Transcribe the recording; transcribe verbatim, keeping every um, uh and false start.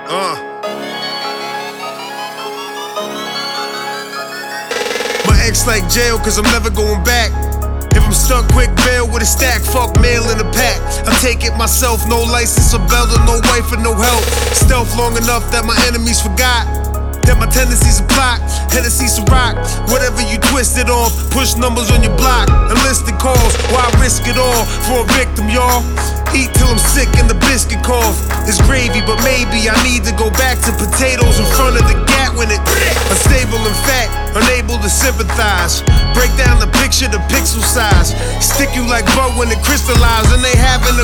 Uh. My ex like jail, cause I'm never going back. If I'm stuck, quick bail with a stack, fuck mail in a pack. I take it myself, no license or belt, no wife or no help. Stealth long enough that my enemies forgot that my tendencies are plot. Hennessy's a rock, whatever you twist it off. Push numbers on your block, enlisted calls. Why risk it all for a victim, y'all? Eat till I'm sick and the biscuit cough. It's gravy, but maybe I need to go back to potatoes in front of the gat when it unstable and fat, unable to sympathize. Break down the picture, the pixel size. Stick you like butt when it crystallizes, and they having